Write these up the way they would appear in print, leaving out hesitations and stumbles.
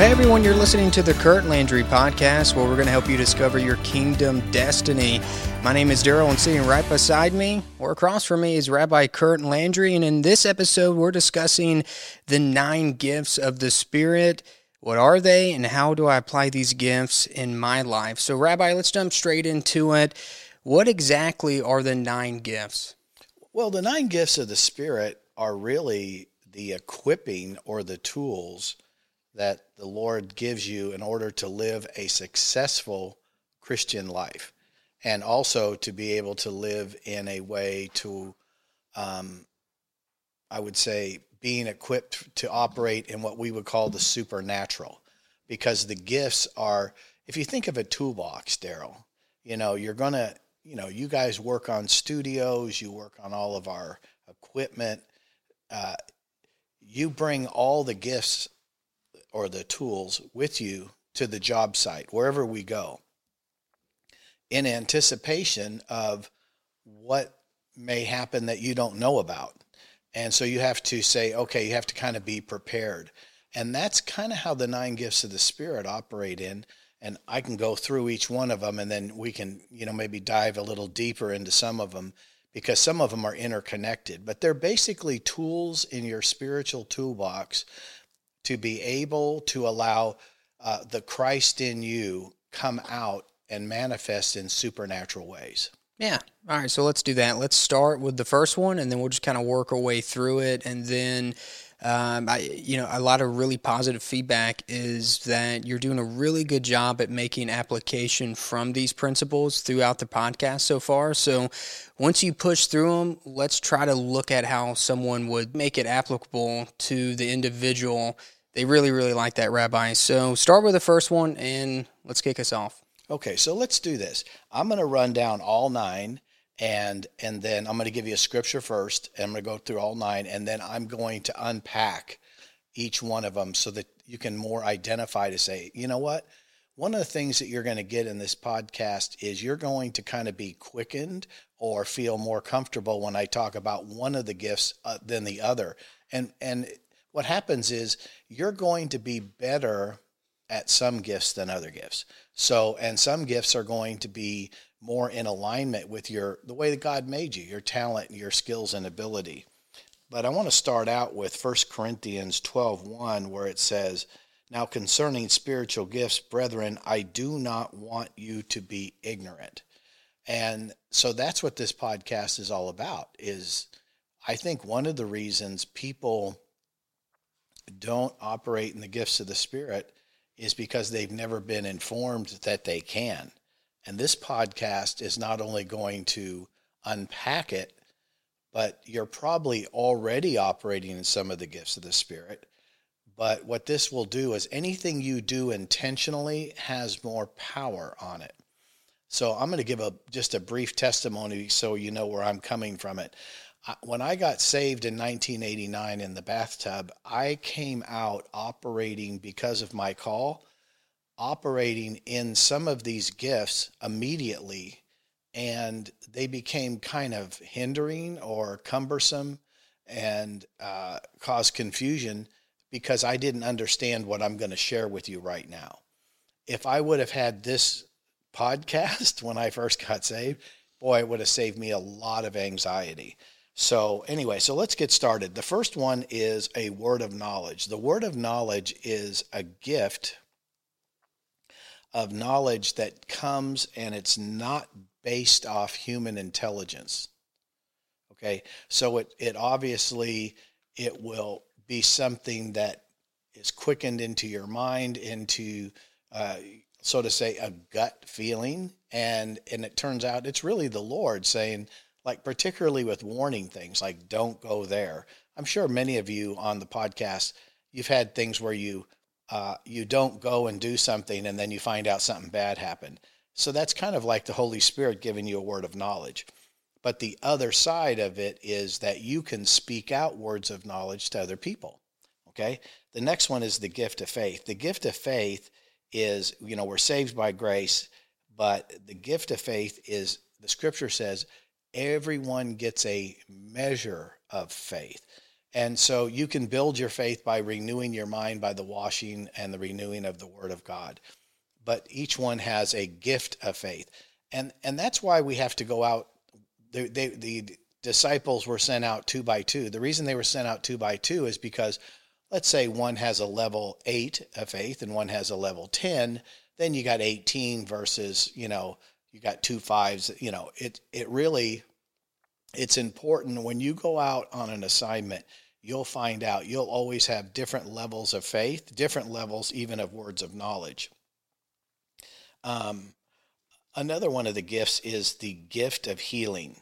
Hey everyone, you're listening to the Kurt Landry Podcast, where we're going to help you discover your kingdom destiny. My name is Daryl, and sitting right beside me, or across from me, is Rabbi Kurt Landry, and in this episode, we're discussing the 9 gifts of the Spirit. What are they, and how do I apply these gifts in my life? So, Rabbi, let's jump straight into it. What exactly are the 9 gifts? Well, the 9 gifts of the Spirit are really the equipping or the tools that the Lord gives you in order to live a successful Christian life, and also to be able to live in a way to, I would say, being equipped to operate in what we would call the supernatural. Because the gifts are, if you think of a toolbox, Daryl, you're going to, you guys work on studios, you work on all of our equipment, you bring all the gifts or the tools with you to the job site, wherever we go, in anticipation of what may happen that you don't know about. And so you have to say, okay, you have to kind of be prepared. And that's kind of how the 9 gifts of the Spirit operate in. And I can go through each one of them, and then we can, maybe dive a little deeper into some of them, because some of them are interconnected. But they're basically tools in your spiritual toolbox to be able to allow the Christ in you come out and manifest in supernatural ways. Yeah. All right. So let's do that. Let's start with the first one, and then we'll just kind of work our way through it. And then, a lot of really positive feedback is that you're doing a really good job at making application from these principles throughout the podcast so far. So once you push through them, let's try to look at how someone would make it applicable to the individual. They really, really like that, Rabbi. So start with the first one, and let's kick us off. Okay, so let's do this. I'm going to run down all 9, and then I'm going to give you a scripture first, and I'm going to go through all 9, and then I'm going to unpack each one of them so that you can more identify to say, you know what? One of the things that you're going to get in this podcast is you're going to kind of be quickened or feel more comfortable when I talk about one of the gifts than the other. And what happens is you're going to be better at some gifts than other gifts. So, and some gifts are going to be more in alignment with the way that God made you, your talent, your skills and ability. But I want to start out with 1 Corinthians 12:1, where it says, "Now concerning spiritual gifts, brethren, I do not want you to be ignorant." And so that's what this podcast is all about, is I think one of the reasons people don't operate in the gifts of the Spirit is because they've never been informed that they can. And this podcast is not only going to unpack it, but you're probably already operating in some of the gifts of the Spirit. But what this will do is anything you do intentionally has more power on it. So I'm going to give just a brief testimony so you know where I'm coming from it. When I got saved in 1989 in the bathtub, I came out operating because of my call, operating in some of these gifts immediately, and they became kind of hindering or cumbersome and caused confusion because I didn't understand what I'm going to share with you right now. If I would have had this podcast when I first got saved, boy, it would have saved me a lot of anxiety. So anyway, so let's get started. The first one is a word of knowledge. The word of knowledge is a gift of knowledge that comes, and it's not based off human intelligence. Okay, so it obviously, it will be something that is quickened into your mind, into, so to say, a gut feeling. And it turns out it's really the Lord saying, like particularly with warning things, like don't go there. I'm sure many of you on the podcast, you've had things where you don't go and do something and then you find out something bad happened. So that's kind of like the Holy Spirit giving you a word of knowledge. But the other side of it is that you can speak out words of knowledge to other people. Okay. The next one is the gift of faith. The gift of faith is, we're saved by grace, but the gift of faith is, the scripture says, everyone gets a measure of faith. And so you can build your faith by renewing your mind by the washing and the renewing of the Word of God. But each one has a gift of faith. And that's why we have to go out. The disciples were sent out 2 by 2. The reason they were sent out 2 by 2 is because, let's say one has a level 8 of faith and one has a level 10, then you got 18 versus, you got 2 5s. It's important when you go out on an assignment, you'll find out you'll always have different levels of faith, different levels even of words of knowledge. Another one of the gifts is the gift of healing.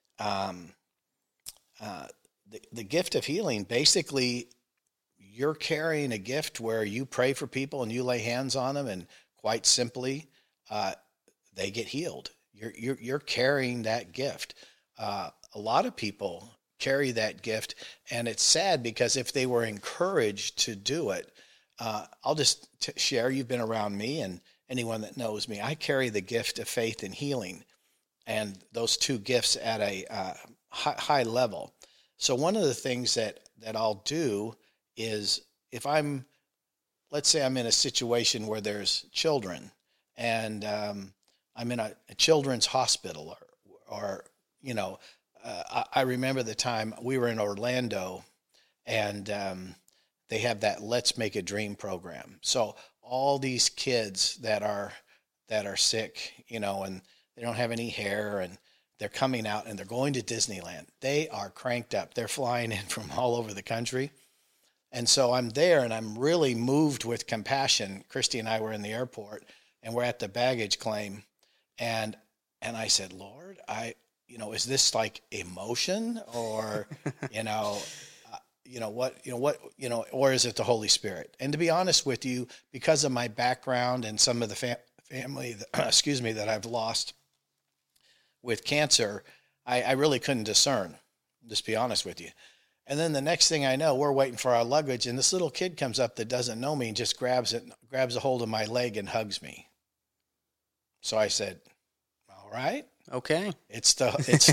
The gift of healing, basically, you're carrying a gift where you pray for people and you lay hands on them, and quite simply, they get healed. You're carrying that gift. A lot of people carry that gift, and it's sad because if they were encouraged to do it, I'll just share. You've been around me, and anyone that knows me, I carry the gift of faith and healing, and those two gifts at a high level. So one of the things that I'll do is let's say I'm in a situation where there's children, and I'm in a children's hospital, or I remember the time we were in Orlando, and they have that Let's Make a Dream program. So all these kids that are sick, and they don't have any hair, and they're coming out and they're going to Disneyland. They are cranked up. They're flying in from all over the country. And so I'm there, and I'm really moved with compassion. Christy and I were in the airport, and we're at the baggage claim, and I said, Lord, is this like emotion, or or is it the Holy Spirit? And to be honest with you, because of my background and some of the family, that I've lost with cancer, I really couldn't discern, just be honest with you. And then the next thing I know, we're waiting for our luggage, and this little kid comes up that doesn't know me and just grabs a hold of my leg and hugs me. So I said, all right. Okay. It's the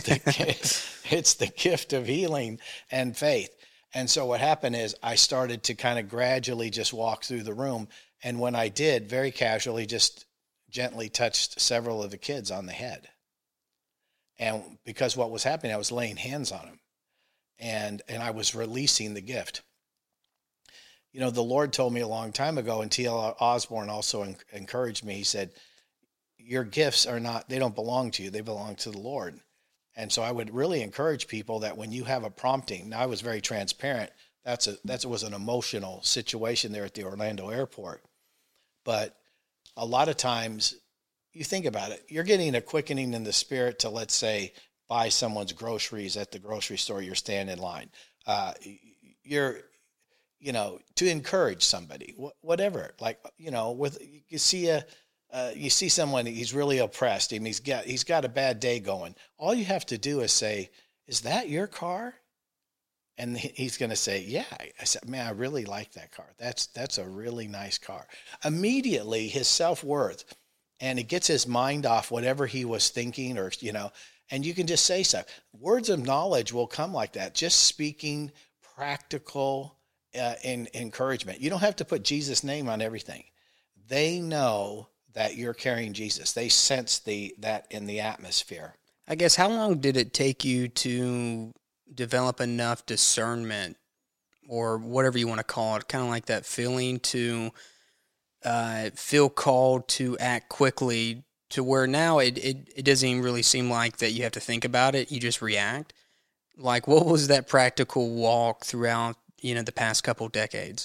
gift of healing and faith. And so what happened is I started to kind of gradually just walk through the room. And when I did, very casually, just gently touched several of the kids on the head. And because what was happening, I was laying hands on them, and I was releasing the gift. The Lord told me a long time ago, and T.L. Osborne also encouraged me. He said, your gifts they don't belong to you. They belong to the Lord. And so I would really encourage people that when you have a prompting, now I was very transparent. That was an emotional situation there at the Orlando airport. But a lot of times, you think about it, you're getting a quickening in the spirit to, let's say, buy someone's groceries at the grocery store, you're standing in line. You're, to encourage somebody, whatever, you see someone, he's really oppressed him. He's got a bad day going. All you have to do is say, is that your car? And he's going to say, yeah. I said, man, I really like that car. That's a really nice car. Immediately his self-worth, and it gets his mind off whatever he was thinking, or, and you can just say so. Words of knowledge will come like that. Just speaking practical encouragement. You don't have to put Jesus' name on everything. They know that you're carrying Jesus. They sense that in the atmosphere. I guess, how long did it take you to develop enough discernment, or whatever you want to call it, kind of like that feeling to feel called to act quickly, to where now it doesn't even really seem like that you have to think about it, you just react? Like, what was that practical walk throughout, the past couple decades?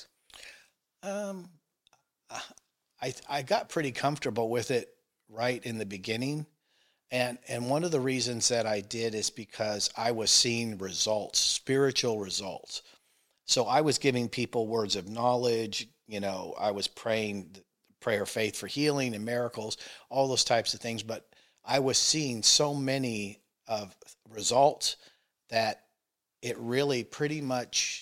I got pretty comfortable with it right in the beginning. And one of the reasons that I did is because I was seeing results, spiritual results. So I was giving people words of knowledge. I was praying prayer of faith for healing and miracles, all those types of things. But I was seeing so many of results that it really pretty much,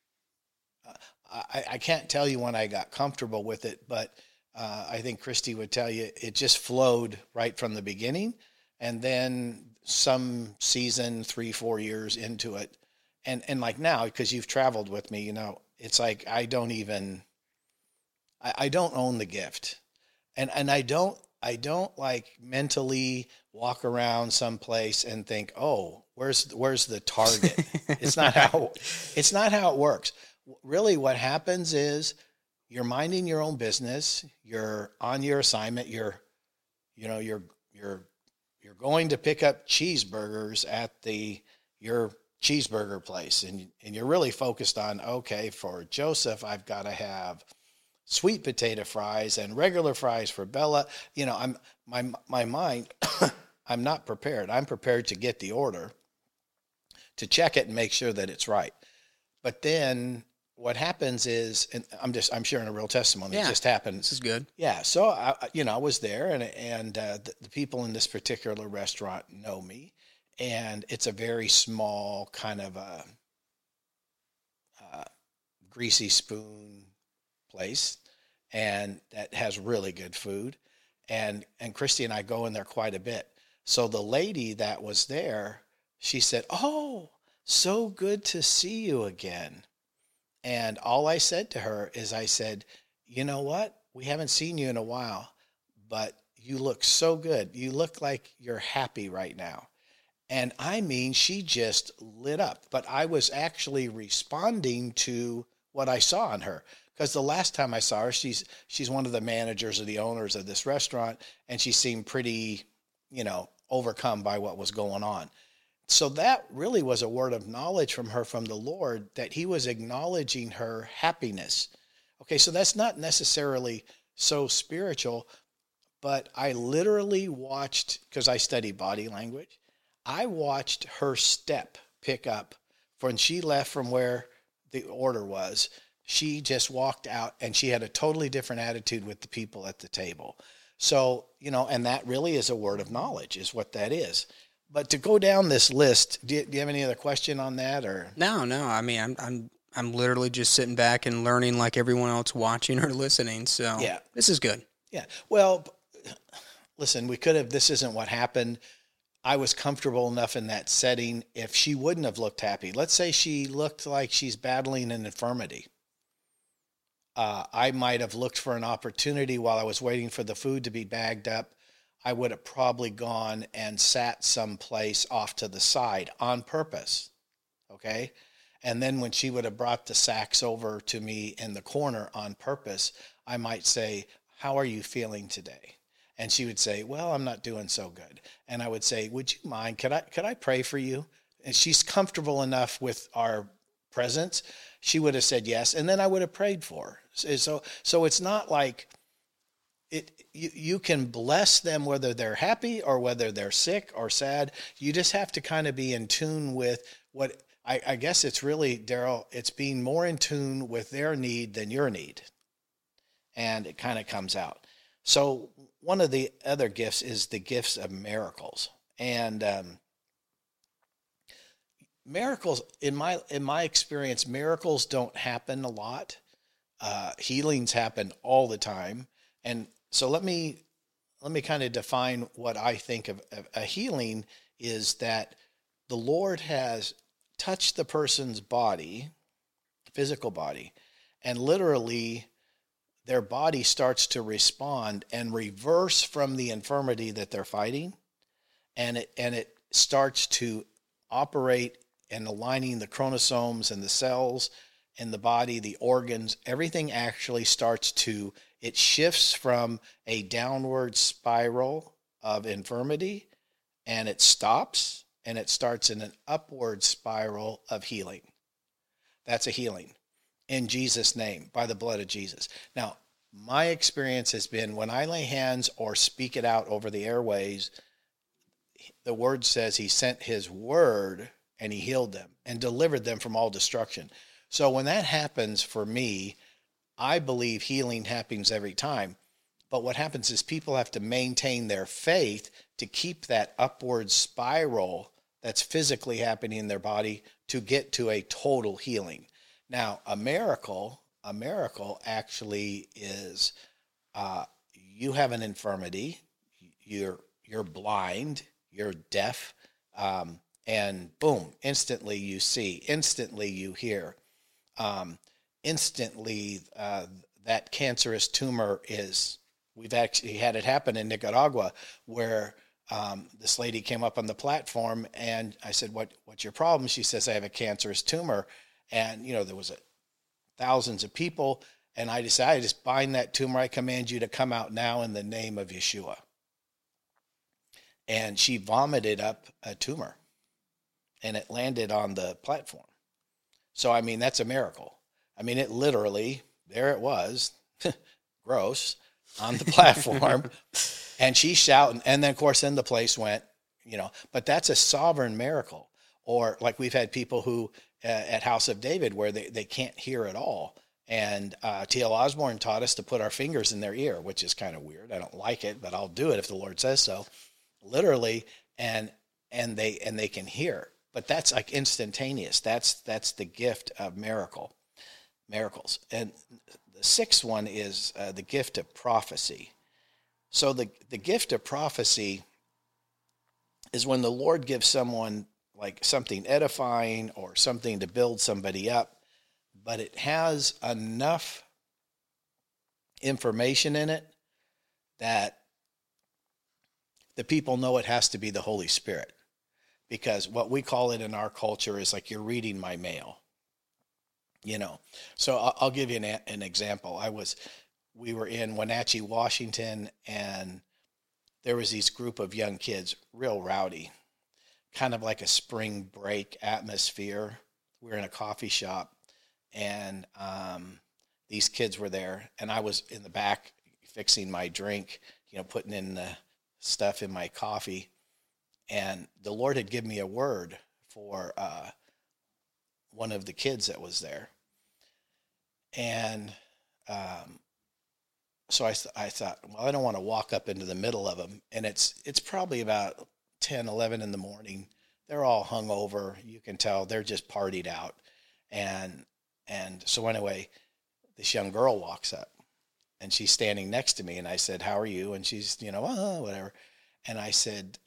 I can't tell you when I got comfortable with it, but I think Christy would tell you it just flowed right from the beginning. And then some season, 3-4 years into it, and like now, because you've traveled with me, it's like I don't own the gift, and I don't like mentally walk around someplace and think, oh, where's the target? It's not Right. how it's not how it works. Really, what happens is you're minding your own business. You're on your assignment. You know, you're going to pick up cheeseburgers at your cheeseburger place, and you're really focused on, okay, for Joseph, I've got to have sweet potato fries and regular fries for Bella. I'm my mind. I'm not prepared. I'm prepared to get the order, to check it and make sure that it's right. But then what happens is, and I'm sharing a real testimony. It Yeah, just happened. this is good. Yeah. So I was there, and the people in this particular restaurant know me, and it's a very small kind of a greasy spoon place, and that has really good food. And Christy and I go in there quite a bit. So the lady that was there, she said, "Oh, so good to see you again." And all I said to her is, I said, "You know what? We haven't seen you in a while, but you look so good. You look like you're happy right now." And I mean, she just lit up. But I was actually responding to what I saw in her. Because the last time I saw her, she's one of the managers or the owners of this restaurant, and she seemed pretty, overcome by what was going on. So that really was a word of knowledge from her, from the Lord, that he was acknowledging her happiness. Okay, so that's not necessarily so spiritual, but I literally watched, because I study body language, I watched her step pick up when she left from where the order was. She just walked out, and she had a totally different attitude with the people at the table. So, and that really is a word of knowledge, is what that is. But to go down this list, do you have any other question on that, or? No, no. I mean, I'm literally just sitting back and learning like everyone else watching or listening. So Yeah, this is good. yeah. Well, listen, we could have. This isn't what happened. I was comfortable enough in that setting. If she wouldn't have looked happy, let's say she looked like she's battling an infirmity, I might have looked for an opportunity while I was waiting for the food to be bagged up. I would have probably gone and sat someplace off to the side on purpose. Okay. And then when she would have brought the sacks over to me in the corner on purpose, I might say, "How are you feeling today?" And she would say, "Well, I'm not doing so good." And I would say, "Would you mind? Could I pray for you?" And she's comfortable enough with our presence. She would have said yes. And then I would have prayed for her. So it's not like you can bless them whether they're happy or whether they're sick or sad. You just have to kind of be in tune with what I guess it's really, Daryl, it's being more in tune with their need than your need. And it kind of comes out. So one of the other gifts is the gifts of miracles. And miracles, in my experience, miracles don't happen a lot. Healings happen all the time. And so let me kind of define what I think of a healing is that the Lord has touched the person's body, physical body, and literally their body starts to respond and reverse from the infirmity that they're fighting, and it starts to operate and aligning the chromosomes and the cells in the body, the organs, everything actually starts to, it shifts from a downward spiral of infirmity, and it stops, and it starts in an upward spiral of healing. That's a healing in Jesus' name, by the blood of Jesus. Now, my experience has been when I lay hands or speak it out over the airways, the word says he sent his word and he healed them and delivered them from all destruction. So when that happens for me, I believe healing happens every time. But what happens is people have to maintain their faith to keep that upward spiral that's physically happening in their body to get to a total healing. Now, a miracle actually is you have an infirmity, you're blind, you're deaf, and boom, instantly you see, instantly you hear, instantly that cancerous tumor is. We've actually had it happen in Nicaragua where this lady came up on the platform and I said, what's your problem? She says, I have a cancerous tumor. And, there was thousands of people. And I decided, just bind that tumor. I command you to come out now in the name of Yeshua. And she vomited up a tumor and it landed on the platform. So, I mean, that's a miracle. I mean, it literally, there it was, gross, on the platform. And she's shouting. And then, of course, then the place went, but that's a sovereign miracle. Or like we've had people who at House of David where they can't hear at all. And T.L. Osborne taught us to put our fingers in their ear, which is kind of weird. I don't like it, but I'll do it if the Lord says so. Literally, and they can hear. But that's like instantaneous. That's the gift of miracles. And the sixth one is the gift of prophecy. So the gift of prophecy is when the Lord gives someone like something edifying or something to build somebody up, but it has enough information in it that the people know it has to be the Holy Spirit. Because what we call it in our culture is like you're reading my mail. So I'll give you an example. We were in Wenatchee, Washington, and there was this group of young kids, real rowdy, kind of like a spring break atmosphere. We were in a coffee shop, and these kids were there, and I was in the back fixing my drink, putting in the stuff in my coffee, and the Lord had given me a word for one of the kids that was there. And so I thought, well, I don't want to walk up into the middle of them. And it's probably about 10, 11 in the morning. They're all hungover. You can tell they're just partied out. And so anyway, this young girl walks up and she's standing next to me. And I said, how are you? And she's, whatever. And I said,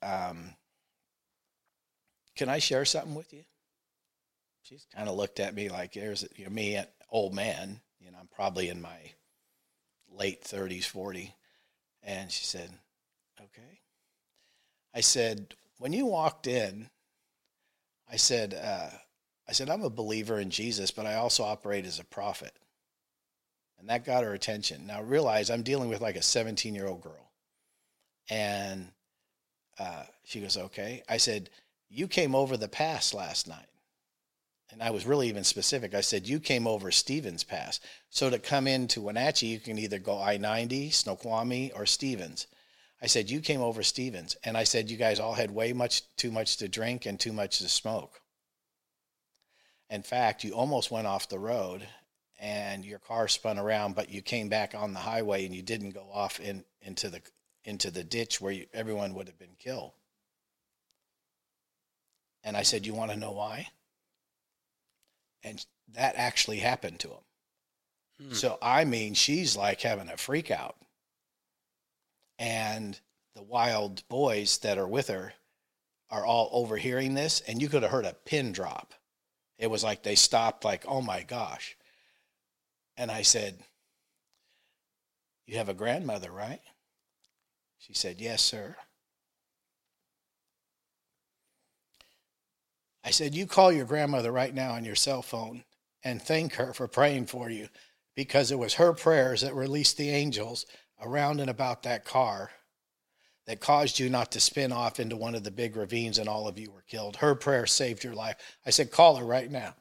can I share something with you? She's kind of looked at me like, there's me, an old man, I'm probably in my late 30s, 40. And she said, okay. I said, when you walked in, I said, I'm a believer in Jesus, but I also operate as a prophet. And that got her attention. Now realize I'm dealing with like a 17-year-old girl. And she goes, okay. I said, you came over the pass last night. And I was really even specific. I said, you came over Stevens Pass. So to come into Wenatchee, you can either go I-90, Snoqualmie, or Stevens. I said, you came over Stevens. And I said, you guys all had too much to drink and too much to smoke. In fact, you almost went off the road and your car spun around, but you came back on the highway and you didn't go off into the ditch where everyone would have been killed. And I said, you want to know why? And that actually happened to him. So, I mean, she's like having a freak out. And the wild boys that are with her are all overhearing this. And you could have heard a pin drop. It was like they stopped like, oh my gosh. And I said, you have a grandmother, right? She said, yes, sir. I said, you call your grandmother right now on your cell phone and thank her for praying for you, because it was her prayers that released the angels around and about that car that caused you not to spin off into one of the big ravines and all of you were killed. Her prayer saved your life. I said, call her right now.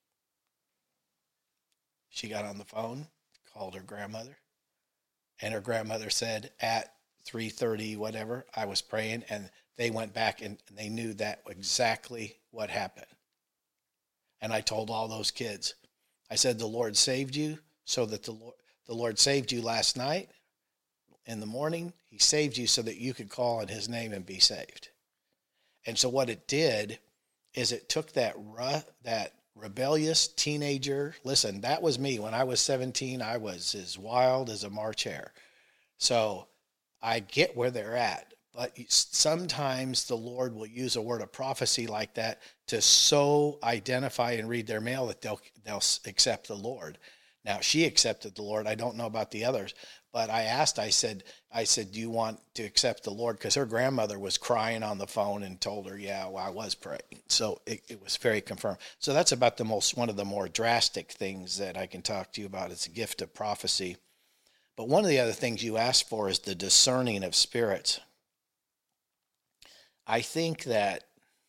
She got on the phone, called her grandmother, and her grandmother said at 3:30, whatever, I was praying, and they went back and they knew that exactly what happened. And I told all those kids, I said, the Lord saved you so that the Lord saved you last night in the morning. He saved you so that you could call on his name and be saved. And so what it did is it took that rebellious teenager. Listen, that was me. When I was 17, I was as wild as a March hare. So I get where they're at. But sometimes the Lord will use a word of prophecy like that to so identify and read their mail that they'll accept the Lord. Now, she accepted the Lord. I don't know about the others, but I said, do you want to accept the Lord? Because her grandmother was crying on the phone and told her, yeah, well, I was praying. So it was very confirmed. So that's about one of the more drastic things that I can talk to you about. It's a gift of prophecy. But one of the other things you asked for is the discerning of spirits. I think that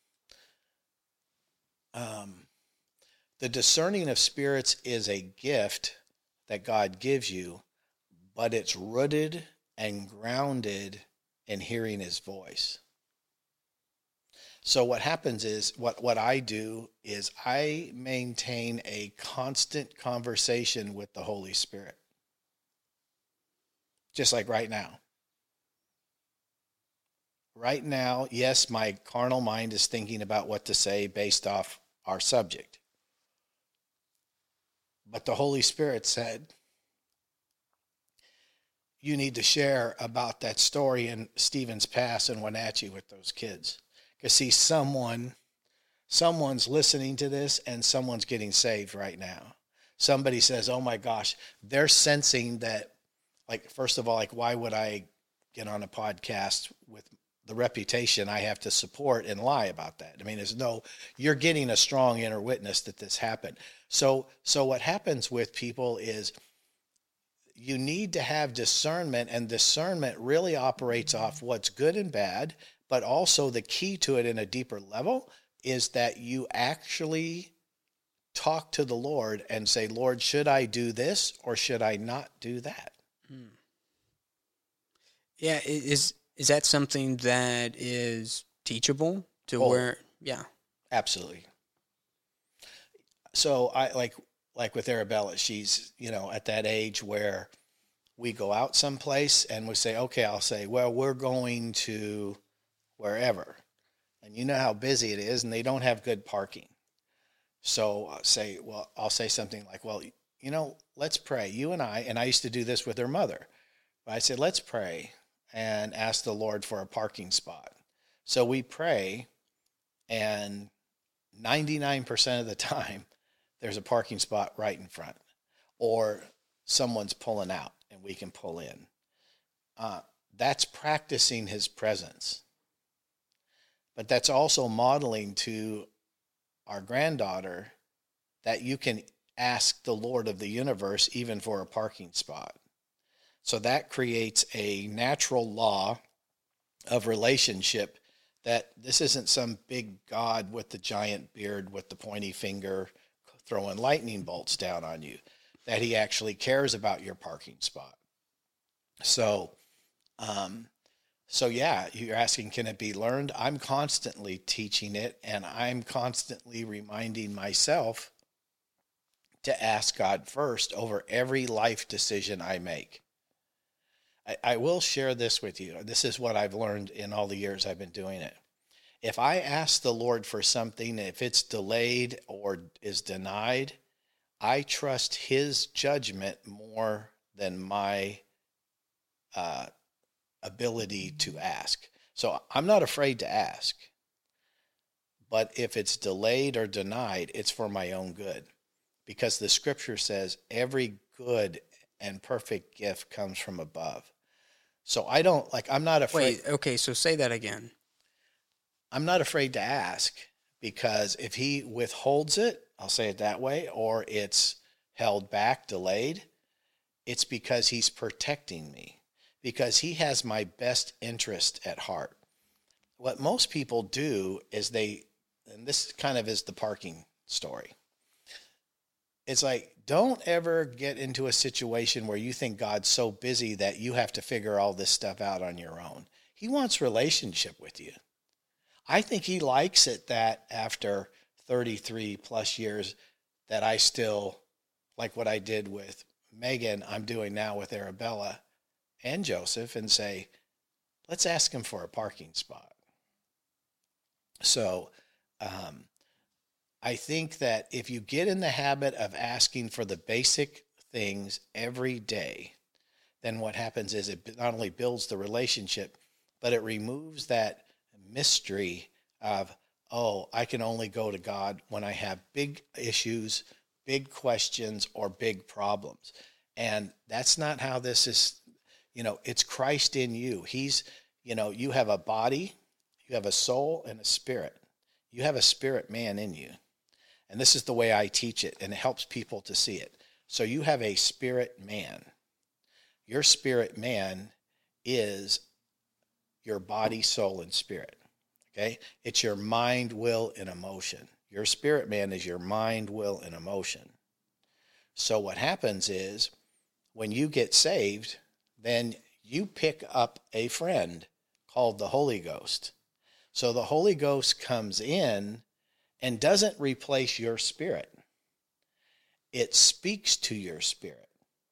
the discerning of spirits is a gift that God gives you, but it's rooted and grounded in hearing his voice. So what happens is, what I do is I maintain a constant conversation with the Holy Spirit. Just like right now. Right now, yes, my carnal mind is thinking about what to say based off our subject. But the Holy Spirit said, you need to share about that story in Stephen's Pass in Wenatchee with those kids. Because see, someone's listening to this and someone's getting saved right now. Somebody says, oh my gosh, they're sensing that, like, first of all, like, why would I get on a podcast with the reputation I have to support and lie about that? I mean, you're getting a strong inner witness that this happened. So what happens with people is you need to have discernment, and discernment really operates off what's good and bad, but also the key to it in a deeper level is that you actually talk to the Lord and say, Lord, should I do this or should I not do that? Yeah, is that something that is teachable to where? Yeah, absolutely. So I like with Arabella, she's at that age where we go out someplace and we say, okay, I'll say, well, we're going to wherever, and you know how busy it is, and they don't have good parking. So I'll say something like, well, let's pray, you and I used to do this with her mother. But I said, let's pray and ask the Lord for a parking spot. So we pray, and 99% of the time, there's a parking spot right in front, or someone's pulling out and we can pull in. That's practicing his presence. But that's also modeling to our granddaughter that you can ask the Lord of the universe even for a parking spot. So that creates a natural law of relationship, that this isn't some big God with the giant beard with the pointy finger throwing lightning bolts down on you, that he actually cares about your parking spot. So yeah, you're asking, can it be learned? I'm constantly teaching it, and I'm constantly reminding myself to ask God first over every life decision I make. I will share this with you. This is what I've learned in all the years I've been doing it. If I ask the Lord for something, if it's delayed or is denied, I trust his judgment more than my ability to ask. So I'm not afraid to ask. But if it's delayed or denied, it's for my own good. Because the scripture says every good and perfect gift comes from above. So I'm not afraid. Wait, okay, so say that again. I'm not afraid to ask, because if he withholds it, I'll say it that way, or it's held back, delayed, it's because he's protecting me, because he has my best interest at heart. What most people do is and this kind of is the parking story. It's like, don't ever get into a situation where you think God's so busy that you have to figure all this stuff out on your own. He wants relationship with you. I think he likes it that after 33 plus years that I still, like what I did with Megan, I'm doing now with Arabella and Joseph, and say, let's ask him for a parking spot. So I think that if you get in the habit of asking for the basic things every day, then what happens is it not only builds the relationship, but it removes that mystery of, oh, I can only go to God when I have big issues, big questions, or big problems. And that's not how this is. It's Christ in you. You have a body, you have a soul, and a spirit. You have a spirit man in you. And this is the way I teach it, and it helps people to see it. So you have a spirit man. Your spirit man is your body, soul, and spirit. Okay? It's your mind, will, and emotion. Your spirit man is your mind, will, and emotion. So what happens is when you get saved, then you pick up a friend called the Holy Ghost. So the Holy Ghost comes in and doesn't replace your spirit. It speaks to your spirit.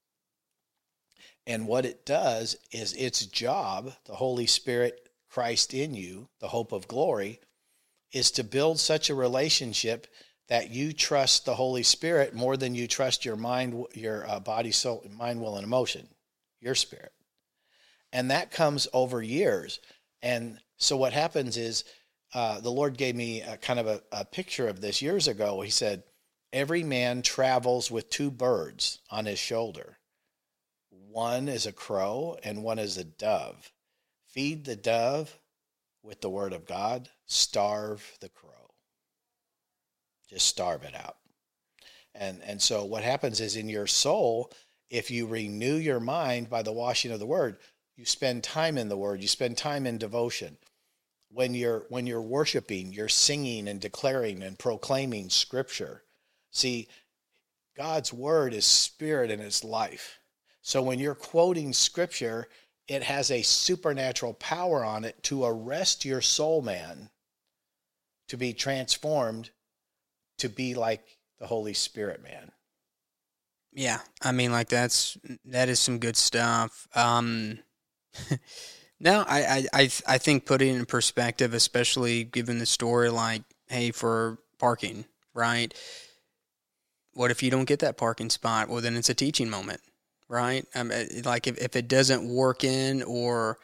And what it does is its job, the Holy Spirit, Christ in you, the hope of glory, is to build such a relationship that you trust the Holy Spirit more than you trust your mind, your body, soul, mind, will, and emotion, your spirit. And that comes over years. And so what happens is the Lord gave me a picture of this years ago. He said, every man travels with two birds on his shoulder. One is a crow and one is a dove. Feed the dove with the word of God, starve the crow. Just starve it out. And so what happens is in your soul, if you renew your mind by the washing of the word, you spend time in the word, you spend time in devotion. When you're worshiping, you're singing and declaring and proclaiming scripture. See, God's word is spirit and it's life. So when you're quoting scripture, it has a supernatural power on it to arrest your soul man to be transformed to be like the Holy Spirit man. Yeah, I mean, like that is some good stuff. No, I think putting it in perspective, especially given the story, like, hey, for parking, right? What if you don't get that parking spot? Well, then it's a teaching moment, right? Like if it doesn't work in, or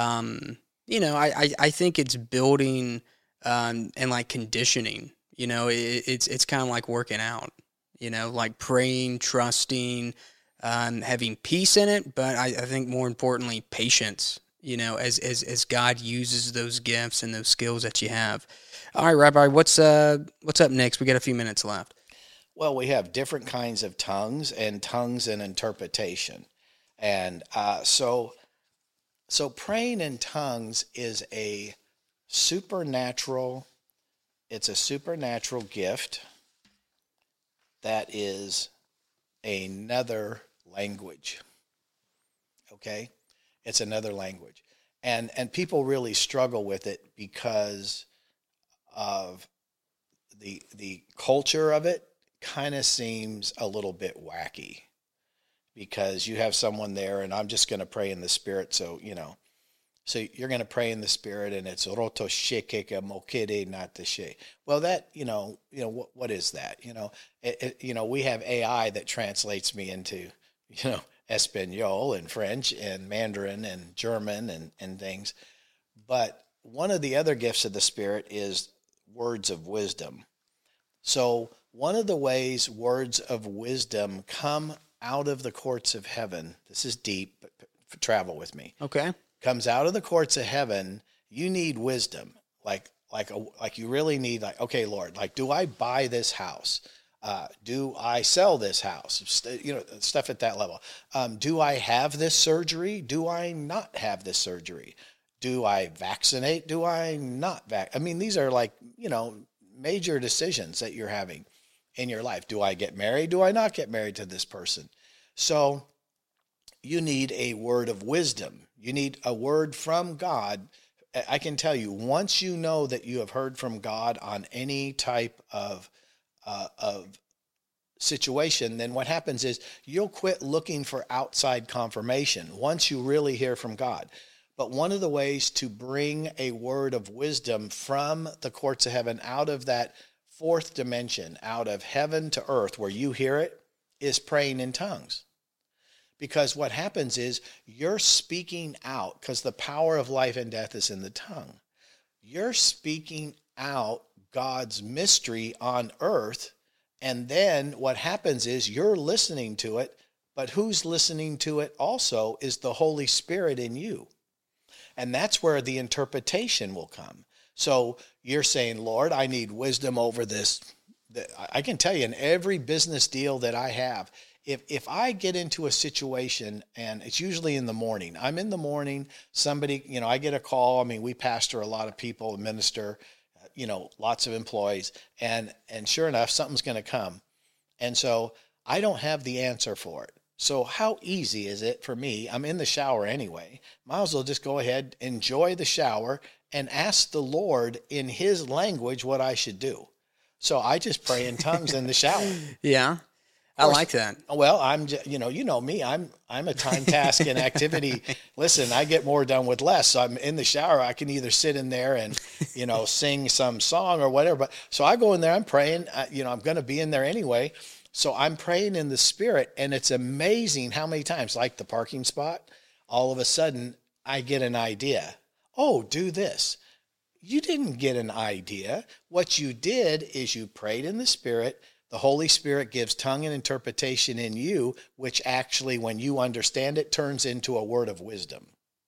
I think it's building and like conditioning. It's kind of like working out. Like praying, trusting, having peace in it, but I think more importantly, patience. As God uses those gifts and those skills that you have. All right, Rabbi, what's up next? We got a few minutes left. Well, we have different kinds of tongues and interpretation. And so praying in tongues is a supernatural gift that is another language. Okay? It's another language. And people really struggle with it because of the culture of it. Kind of seems a little bit wacky because you have someone there and I'm just going to pray in the spirit. So you're going to pray in the spirit and it's roto shekeka mokede natashe. Well, that, what is that? We have AI that translates me into, Espanol and French and Mandarin and German and things. But one of the other gifts of the Spirit is words of wisdom. So one of the ways words of wisdom come out of the courts of heaven, this is deep, but travel with me. Okay. Comes out of the courts of heaven, you need wisdom. Like you really need, okay, Lord, do I buy this house? Do I sell this house? Stuff at that level. Do I have this surgery? Do I not have this surgery? Do I vaccinate? Do I not I mean, these are major decisions that you're having in your life. Do I get married? Do I not get married to this person? So you need a word of wisdom. You need a word from God. I can tell you, once you know that you have heard from God on any type of situation, then what happens is you'll quit looking for outside confirmation once you really hear from God. But one of the ways to bring a word of wisdom from the courts of heaven out of that fourth dimension, out of heaven to earth where you hear it, is praying in tongues. Because what happens is you're speaking out, because the power of life and death is in the tongue. You're speaking out God's mystery on earth. And then what happens is you're listening to it, but who's listening to it also is the Holy Spirit in you. And that's where the interpretation will come. So you're saying, Lord, I need wisdom over this. I can tell you, in every business deal that I have, if I get into a situation, and it's usually in the morning, I'm in the morning, somebody, I get a call. I mean, we pastor a lot of people, minister, lots of employees, and sure enough, something's going to come. And so I don't have the answer for it. So how easy is it for me? I'm in the shower anyway. Might as well just go ahead, enjoy the shower, and ask the Lord in his language what I should do. So I just pray in tongues in the shower. Yeah. I like that. Well, I'm, you know me, I'm a time, task, and activity. Listen, I get more done with less. So I'm in the shower. I can either sit in there and, sing some song or whatever. But so I go in there, I'm praying, I'm going to be in there anyway. So I'm praying in the Spirit, and it's amazing how many times, like the parking spot, all of a sudden I get an idea. Oh, do this. You didn't get an idea. What you did is you prayed in the Spirit. The Holy Spirit gives tongue and interpretation in you, which actually, when you understand it, turns into a word of wisdom.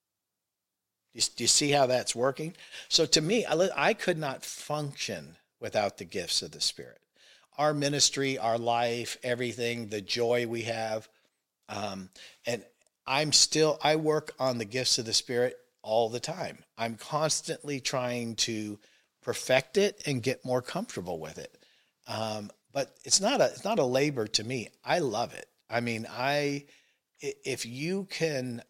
Do you see how that's working? So to me, I could not function without the gifts of the Spirit. Our ministry, our life, everything, the joy we have. And I work on the gifts of the Spirit all the time. I'm constantly trying to perfect it and get more comfortable with it. But it's not a labor to me. I love it. I mean, if you can,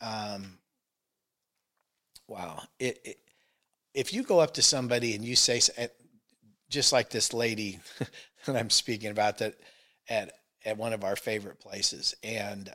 if you go up to somebody and you say, just like this lady that I'm speaking about that at one of our favorite places, and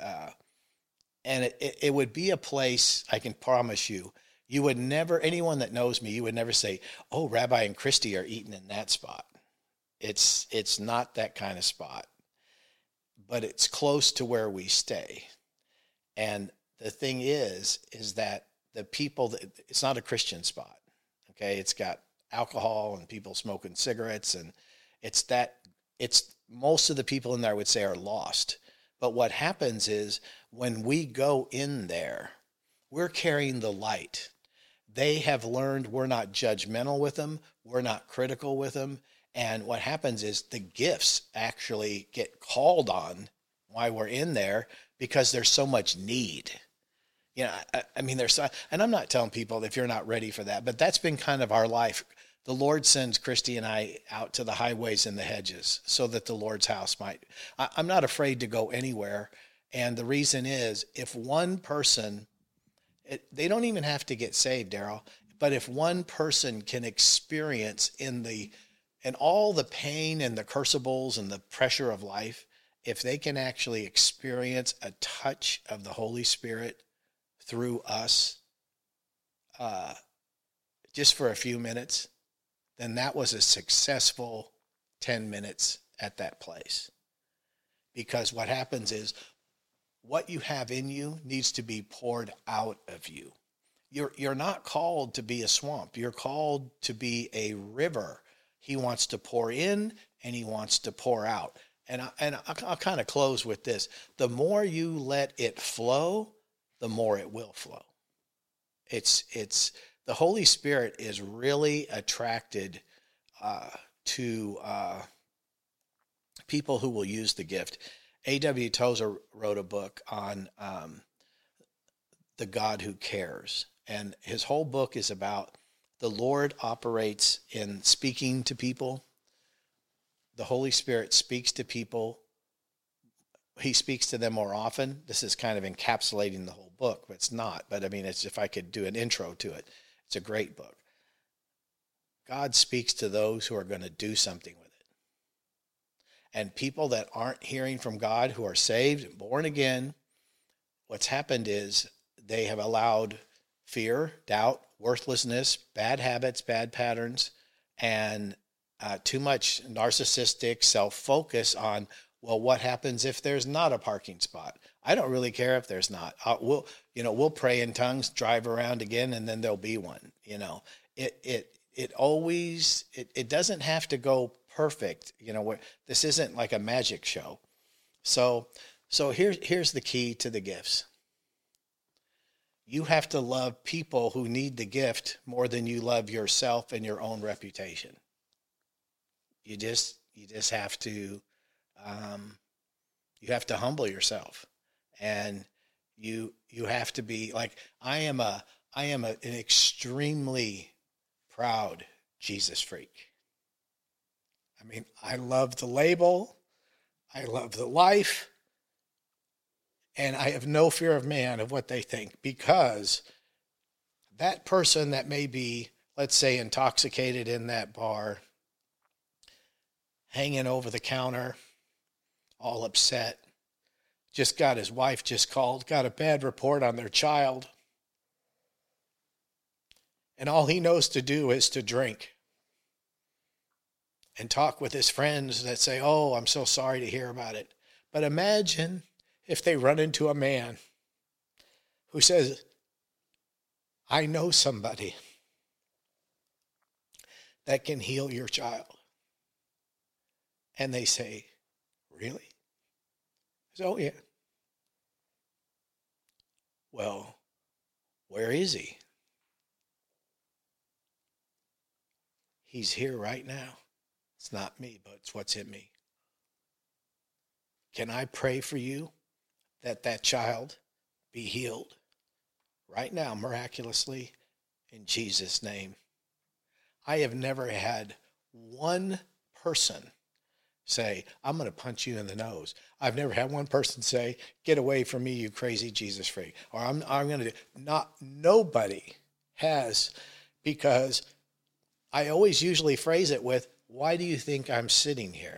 it would be a place, I can promise you, you would never, anyone that knows me, you would never say, oh, Rabbi and Christy are eating in that spot. It's not that kind of spot, but it's close to where we stay. And the thing is that the people, it's not a Christian spot. Okay. It's got alcohol and people smoking cigarettes, and it's most of the people in there, I would say, are lost. But what happens is when we go in there, we're carrying the light. They have learned we're not judgmental with them. We're not critical with them. And what happens is the gifts actually get called on while we're in there because there's so much need. I mean, and I'm not telling people if you're not ready for that, but that's been kind of our life. The Lord sends Christy and I out to the highways and the hedges so that the Lord's house I'm not afraid to go anywhere. And the reason is, if one person, they don't even have to get saved, Daryl, but if one person can experience and all the pain and the crucibles and the pressure of life, if they can actually experience a touch of the Holy Spirit through us, just for a few minutes, then that was a successful 10 minutes at that place. Because what happens is, what you have in you needs to be poured out of you. You're not called to be a swamp. You're called to be a river. He wants to pour in and he wants to pour out. And I'll kind of close with this. The more you let it flow, the more it will flow. It's the Holy Spirit is really attracted to people who will use the gift. A.W. Tozer wrote a book on the God who cares. And his whole book is about the Lord operates in speaking to people. The Holy Spirit speaks to people. He speaks to them more often. This is kind of encapsulating the whole book, but it's not. But I mean, it's, if I could do an intro to it, it's a great book. God speaks to those who are going to do something with it. And people that aren't hearing from God, who are saved, born again, what's happened is they have allowed fear, doubt, worthlessness, bad habits, bad patterns, and too much narcissistic self-focus on, well, what happens if there's not a parking spot? I don't really care if there's not. We'll pray in tongues, drive around again, and then there'll be one. It doesn't have to go perfect. This isn't like a magic show. So here's the key to the gifts. You have to love people who need the gift more than you love yourself and your own reputation. You just have to, you have to humble yourself, and you have to be like, I am an extremely proud Jesus freak. I mean, I love the label, I love the life, and I have no fear of man of what they think, because that person that may be, let's say, intoxicated in that bar, hanging over the counter, all upset, just got his wife just called, got a bad report on their child, and all he knows to do is to drink and talk with his friends that say, oh, I'm so sorry to hear about it. But imagine if they run into a man who says, I know somebody that can heal your child. And they say, really? I say, oh, yeah. Well, where is he? He's here right now. It's not me, but it's what's in me. Can I pray for you that child be healed right now, miraculously, in Jesus' name? I have never had one person say, I'm going to punch you in the nose. I've never had one person say, get away from me, you crazy Jesus freak. Or I'm going to do, nobody has, because I always usually phrase it with, why do you think I'm sitting here?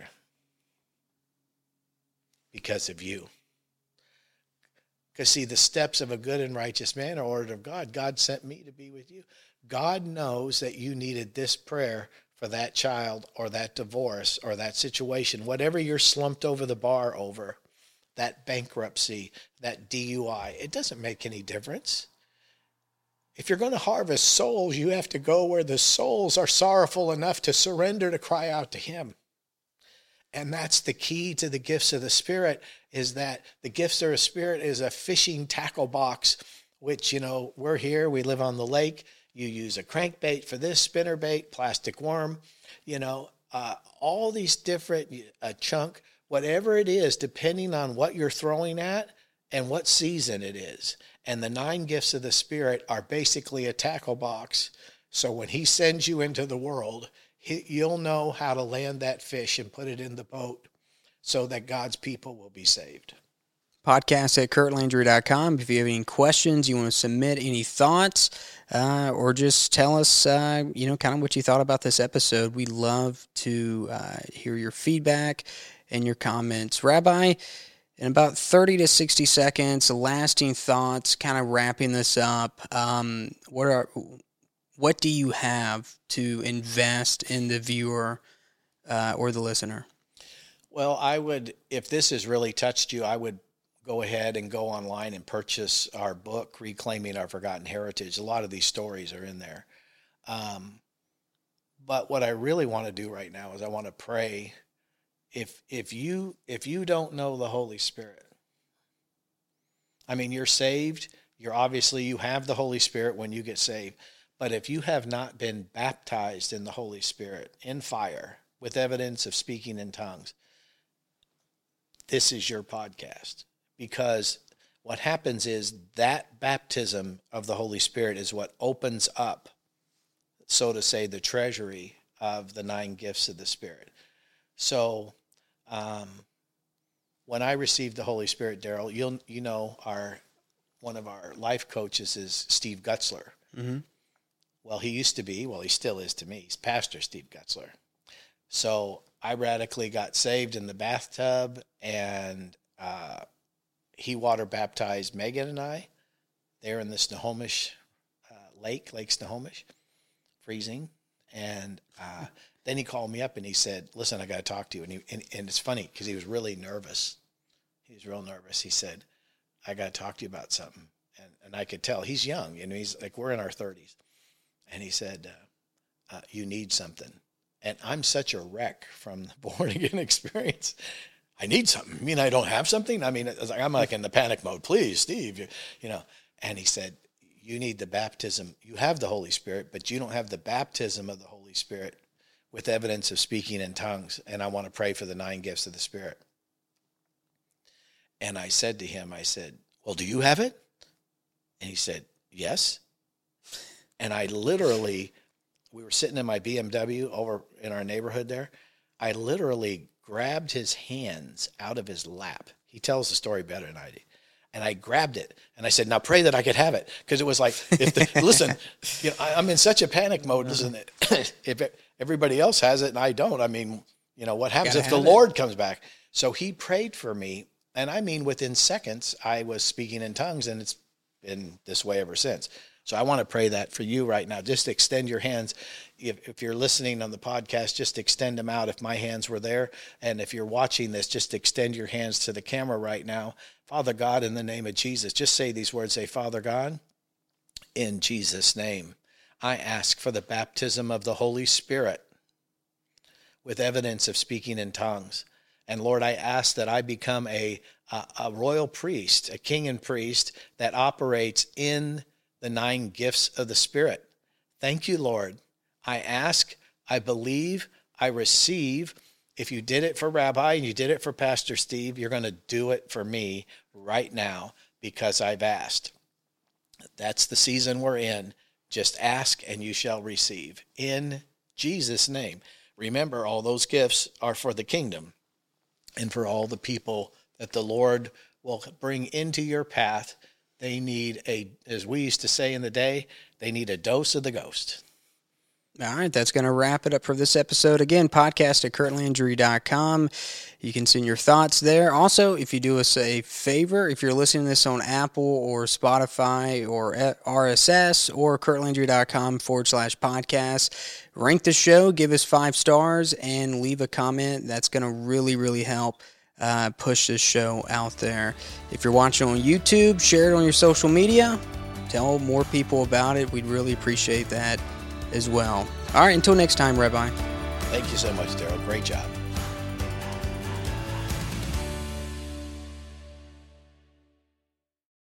Because of you. Because see, the steps of a good and righteous man are ordered of God. God sent me to be with you. God knows that you needed this prayer for that child or that divorce or that situation, whatever you're slumped over the bar over, that bankruptcy, that DUI. It doesn't make any difference. If you're going to harvest souls, you have to go where the souls are sorrowful enough to surrender, to cry out to him. And that's the key to the gifts of the Spirit, is that the gifts of the Spirit is a fishing tackle box, which, we're here, we live on the lake. You use a crankbait for this, spinnerbait, plastic worm, all these different, a chunk, whatever it is, depending on what you're throwing at and what season it is. And the 9 gifts of the Spirit are basically a tackle box. So when he sends you into the world, you'll know how to land that fish and put it in the boat so that God's people will be saved. Podcast at kurtlandry.com. If you have any questions, you want to submit any thoughts, or just tell us, kind of what you thought about this episode. We love to hear your feedback and your comments. Rabbi, in about 30 to 60 seconds, lasting thoughts, kind of wrapping this up, what do you have to invest in the viewer or the listener? Well, I would, if this has really touched you, I would go ahead and go online and purchase our book, Reclaiming Our Forgotten Heritage. A lot of these stories are in there. But what I really want to do right now is I want to pray. If you don't know the Holy Spirit, I mean, you're saved. You have the Holy Spirit when you get saved. But if you have not been baptized in the Holy Spirit, in fire, with evidence of speaking in tongues, this is your podcast. Because what happens is that baptism of the Holy Spirit is what opens up, so to say, the treasury of the 9 gifts of the Spirit. So when I received the Holy Spirit, Daryl, one of our life coaches is Steve Gutzler. Mm-hmm. Well, he still is to me. He's Pastor Steve Gutzler. So I radically got saved in the bathtub, and he water baptized Megan and I there in the Snohomish Lake Snohomish, freezing. And then he called me up and he said, listen, I got to talk to you. And it's funny because he was really nervous. He was real nervous. He said, I got to talk to you about something. And I could tell he's young, he's like, we're in our 30s. And he said, you need something. And I'm such a wreck from the born again experience. I need something. I mean, I don't have something. I mean, I'm like in the panic mode. Please, Steve, And he said, you need the baptism. You have the Holy Spirit, but you don't have the baptism of the Holy Spirit with evidence of speaking in tongues. And I want to pray for the 9 gifts of the Spirit. And I said to him, I said, well, do you have it? And he said, yes. And I literally, we were sitting in my BMW over in our neighborhood there. I literally grabbed his hands out of his lap. He tells the story better than I do. And I grabbed it and I said, now pray that I could have it. Because it was like, listen, I'm in such a panic mode. Listen, if everybody else has it and I don't, I mean, what happens if the Lord comes back? So he prayed for me. And I mean, within seconds, I was speaking in tongues, and it's been this way ever since. So I want to pray that for you right now. Just extend your hands. If you're listening on the podcast, just extend them out if my hands were there. And if you're watching this, just extend your hands to the camera right now. Father God, in the name of Jesus, just say these words. Say, Father God, in Jesus' name, I ask for the baptism of the Holy Spirit with evidence of speaking in tongues. And Lord, I ask that I become a royal priest, a king and priest that operates in the 9 gifts of the Spirit. Thank you, Lord. I ask, I believe, I receive. If you did it for Rabbi and you did it for Pastor Steve, you're going to do it for me right now because I've asked. That's the season we're in. Just ask and you shall receive. In Jesus' name. Remember, all those gifts are for the kingdom and for all the people that the Lord will bring into your path. They need as we used to say in the day, they need a dose of the ghost. All right, that's going to wrap it up for this episode. Again, podcast at kurtlandry.com. You can send your thoughts there. Also, if you do us a favor, if you're listening to this on Apple or Spotify or RSS or kurtlandry.com/podcast, rank the show, give us 5 stars, and leave a comment. That's going to really, really help push this show out there. If you're watching on YouTube, share it on your social media. Tell more people about it. We'd really appreciate that as well. All right, until next time, Rabbi. Thank you so much, Daryl. Great job.